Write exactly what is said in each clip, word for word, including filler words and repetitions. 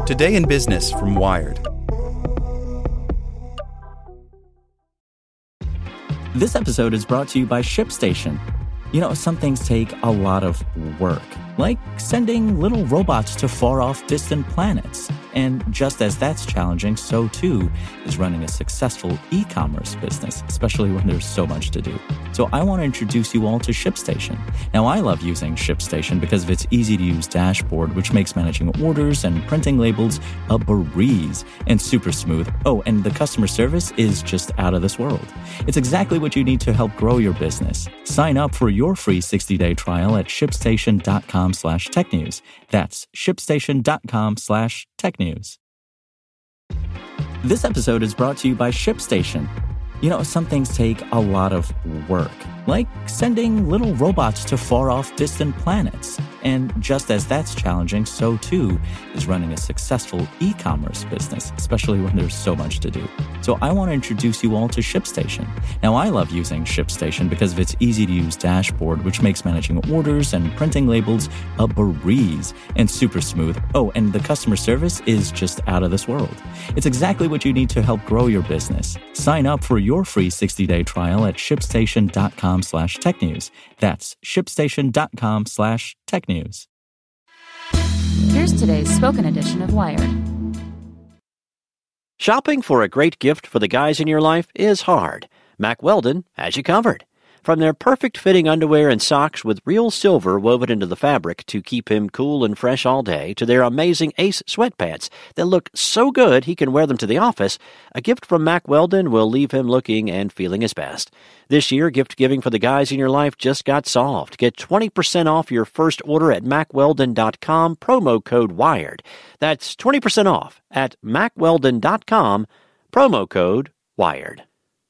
Today in Business from Wired. This episode is brought to you by ShipStation. You know, some things take a lot of work, like sending little robots to far-off distant planets. And just as that's challenging, so too is running a successful e-commerce business, especially when there's so much to do. So I want to introduce you all to ShipStation. Now, I love using ShipStation because of its easy-to-use dashboard, which makes managing orders and printing labels a breeze and super smooth. Oh, and the customer service is just out of this world. It's exactly what you need to help grow your business. Sign up for your free sixty-day trial at shipstation.com slash tech news. That's shipstation.com slash tech news. This episode is brought to you by ShipStation. You know, some things take a lot of work, like sending little robots to far-off distant planets. And just as that's challenging, so too is running a successful e-commerce business, especially when there's so much to do. So I want to introduce you all to ShipStation. Now, I love using ShipStation because of its easy-to-use dashboard, which makes managing orders and printing labels a breeze and super smooth. Oh, and the customer service is just out of this world. It's exactly what you need to help grow your business. Sign up for your free sixty-day trial at shipstation.com slash tech news. That's shipstation.com slash tech news. Here's today's spoken edition of Wired. Shopping for a great gift for the guys in your life is hard. Mack Weldon has you covered. From their perfect-fitting underwear and socks with real silver woven into the fabric to keep him cool and fresh all day, to their amazing Ace sweatpants that look so good he can wear them to the office, a gift from Mack Weldon will leave him looking and feeling his best. This year, gift giving for the guys in your life just got solved. Get twenty percent off your first order at mack weldon dot com, promo code WIRED. That's twenty percent off at mack weldon dot com, promo code WIRED.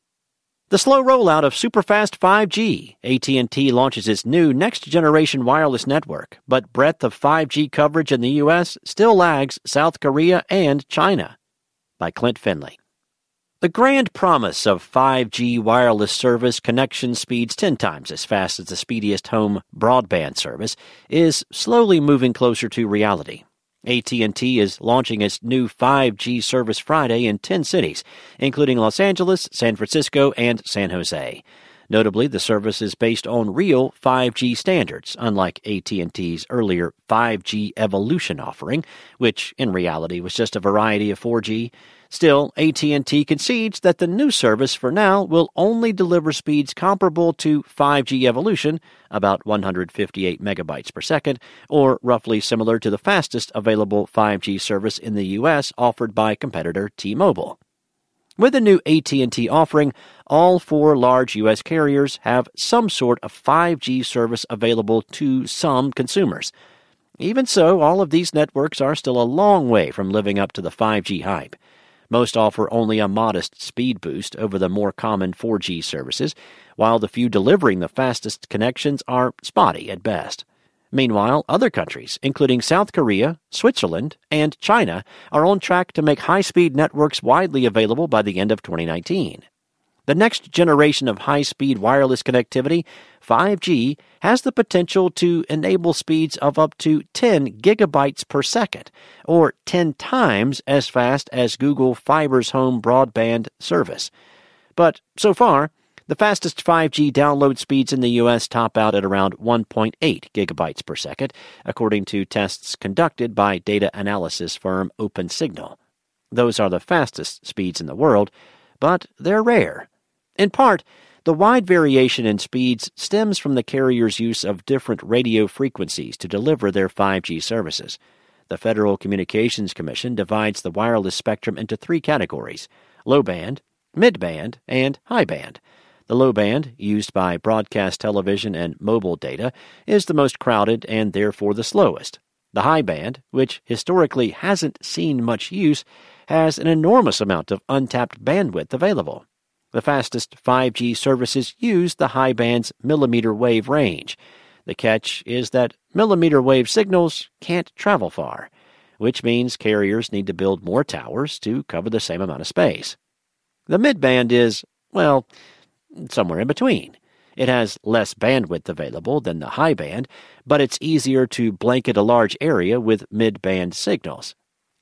The slow rollout of superfast five G. A T and T launches its new next-generation wireless network, but breadth of five G coverage in the U S still lags South Korea and China. By Clint Finley. The grand promise of five G wireless service connection speeds ten times as fast as the speediest home broadband service is slowly moving closer to reality. A T and T is launching its new five G service Friday in ten cities, including Los Angeles, San Francisco, and San Jose. Notably, the service is based on real five G standards, unlike A T and T's earlier five G Evolution offering, which in reality was just a variety of four G. Still, A T and T concedes that the new service for now will only deliver speeds comparable to five G Evolution, about one hundred fifty-eight megabytes per second, or roughly similar to the fastest available five G service in the U S offered by competitor T-Mobile. With the new A T and T offering, all four large U S carriers have some sort of five G service available to some consumers. Even so, all of these networks are still a long way from living up to the five G hype. Most offer only a modest speed boost over the more common four G services, while the few delivering the fastest connections are spotty at best. Meanwhile, other countries, including South Korea, Switzerland, and China, are on track to make high-speed networks widely available by the end of twenty nineteen. The next generation of high-speed wireless connectivity, five G, has the potential to enable speeds of up to ten gigabytes per second, or ten times as fast as Google Fiber's home broadband service. But so far, the fastest five G download speeds in the U S top out at around one point eight gigabytes per second, according to tests conducted by data analysis firm OpenSignal. Those are the fastest speeds in the world, but they're rare. In part, the wide variation in speeds stems from the carriers' use of different radio frequencies to deliver their five G services. The Federal Communications Commission divides the wireless spectrum into three categories: low band, mid-band, and high band. The low band, used by broadcast television and mobile data, is the most crowded and therefore the slowest. The high band, which historically hasn't seen much use, has an enormous amount of untapped bandwidth available. The fastest five G services use the high band's millimeter wave range. The catch is that millimeter wave signals can't travel far, which means carriers need to build more towers to cover the same amount of space. The mid-band is, well, somewhere in between. It has less bandwidth available than the high band, but it's easier to blanket a large area with mid-band signals.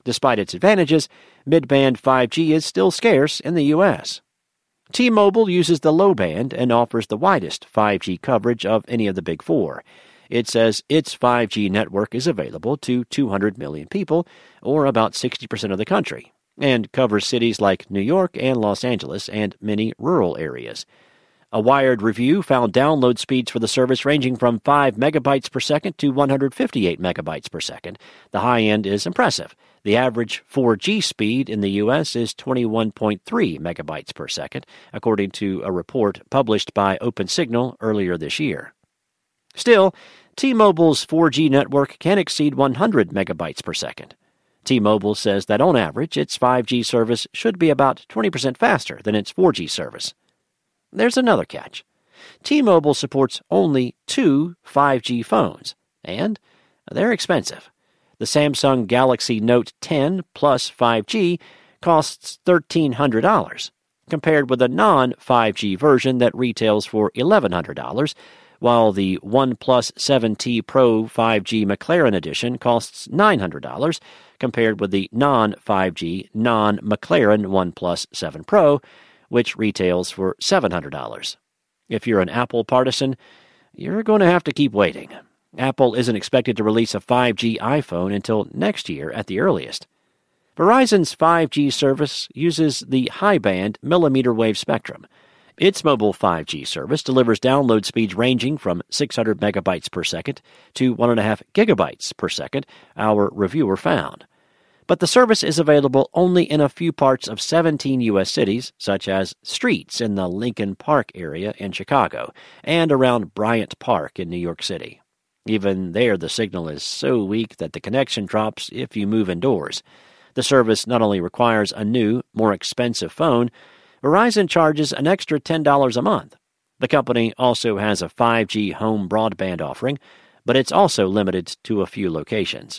Despite its advantages, mid-band five G is still scarce in the U S. T-Mobile uses the low band and offers the widest five G coverage of any of the big four. It says its five G network is available to two hundred million people, or about sixty percent of the country, and covers cities like New York and Los Angeles and many rural areas. A Wired review found download speeds for the service ranging from five megabytes per second to one hundred fifty-eight megabytes per second. The high end is impressive. The average four G speed in the U S is twenty-one point three megabytes per second, according to a report published by OpenSignal earlier this year. Still, T-Mobile's four G network can exceed one hundred megabytes per second. T-Mobile says that on average, its five G service should be about twenty percent faster than its four G service. There's another catch. T-Mobile supports only two five G phones, and they're expensive. The Samsung Galaxy Note ten Plus five G costs one thousand three hundred dollars, compared with a non-five G version that retails for one thousand one hundred dollars, while the OnePlus seven T Pro five G McLaren Edition costs nine hundred dollars, compared with the non-five G, non-McLaren OnePlus seven Pro, which retails for seven hundred dollars. If you're an Apple partisan, you're going to have to keep waiting. Apple isn't expected to release a five G iPhone until next year at the earliest. Verizon's five G service uses the high-band millimeter wave spectrum. Its mobile five G service delivers download speeds ranging from six hundred megabytes per second to one point five gigabytes per second, our reviewer found. But the service is available only in a few parts of seventeen U S cities, such as streets in the Lincoln Park area in Chicago and around Bryant Park in New York City. Even there, the signal is so weak that the connection drops if you move indoors. The service not only requires a new, more expensive phone, Verizon charges an extra ten dollars a month. The company also has a five G home broadband offering, but it's also limited to a few locations.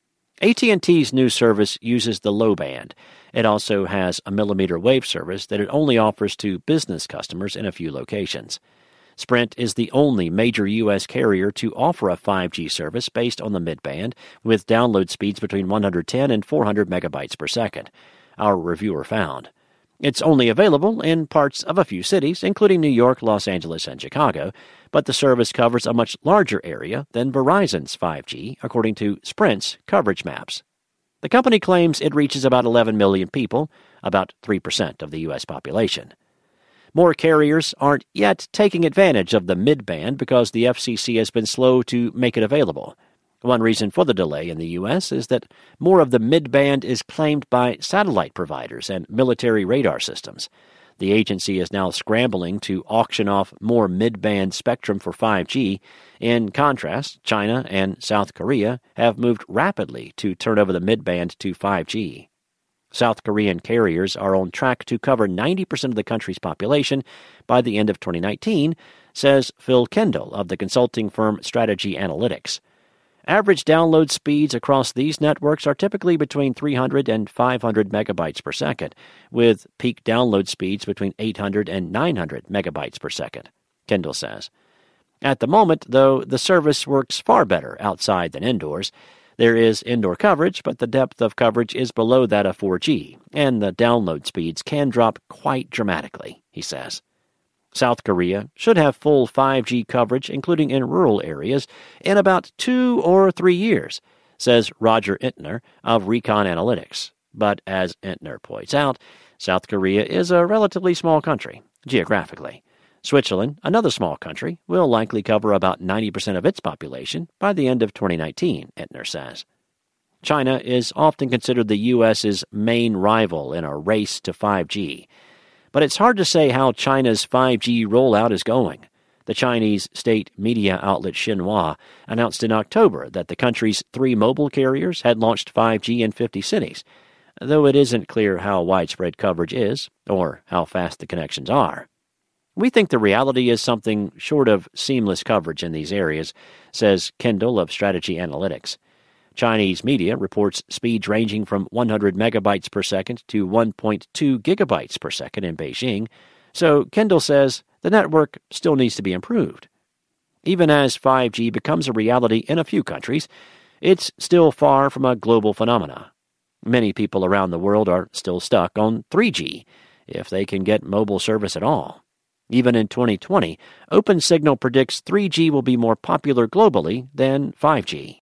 A T and T's new service uses the low band. It also has a millimeter wave service that it only offers to business customers in a few locations. Sprint is the only major U S carrier to offer a five G service based on the mid-band, with download speeds between one hundred ten and four hundred megabytes per second, our reviewer found. It's only available in parts of a few cities, including New York, Los Angeles, and Chicago, but the service covers a much larger area than Verizon's five G, according to Sprint's coverage maps. The company claims it reaches about eleven million people, about three percent of the U S population. More carriers aren't yet taking advantage of the mid-band because the F C C has been slow to make it available. One reason for the delay in the U S is that more of the mid-band is claimed by satellite providers and military radar systems. The agency is now scrambling to auction off more mid-band spectrum for five G. In contrast, China and South Korea have moved rapidly to turn over the mid-band to five G. South Korean carriers are on track to cover ninety percent of the country's population by the end of twenty nineteen, says Phil Kendall of the consulting firm Strategy Analytics. Average download speeds across these networks are typically between three hundred and five hundred megabytes per second, with peak download speeds between eight hundred and nine hundred megabytes per second, Kendall says. At the moment, though, the service works far better outside than indoors. There is indoor coverage, but the depth of coverage is below that of four G, and the download speeds can drop quite dramatically, he says. South Korea should have full five G coverage, including in rural areas, in about two or three years, says Roger Entner of Recon Analytics. But as Entner points out, South Korea is a relatively small country, geographically. Switzerland, another small country, will likely cover about ninety percent of its population by the end of twenty nineteen, Entner says. China is often considered the U S's main rival in a race to five G. But it's hard to say how China's five G rollout is going. The Chinese state media outlet Xinhua announced in October that the country's three mobile carriers had launched five G in fifty cities, though it isn't clear how widespread coverage is or how fast the connections are. We think the reality is something short of seamless coverage in these areas, says Kendall of Strategy Analytics. Chinese media reports speeds ranging from one hundred megabytes per second to one point two gigabytes per second in Beijing, so Kendall says the network still needs to be improved. Even as five G becomes a reality in a few countries, it's still far from a global phenomena. Many people around the world are still stuck on three G, if they can get mobile service at all. Even in twenty twenty, OpenSignal predicts three G will be more popular globally than five G.